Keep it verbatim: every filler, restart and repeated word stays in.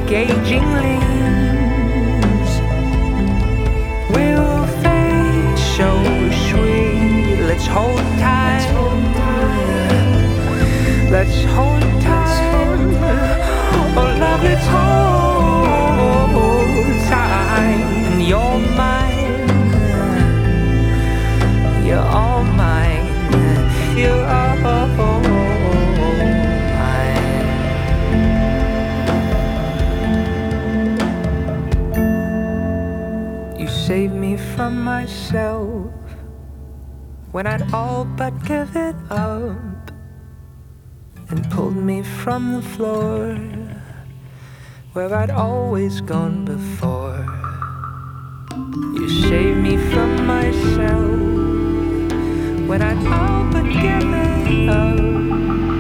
disengaging leaves will fade so sweet. Let's hold tight. Let's hold tight. Oh love, let's hold tight. And you're mine. You're all mine. You're all mine. You saved me from myself when I'd all but give it up, and pulled me from the floor where I'd always gone before. You saved me from myself when I'd all but give it up,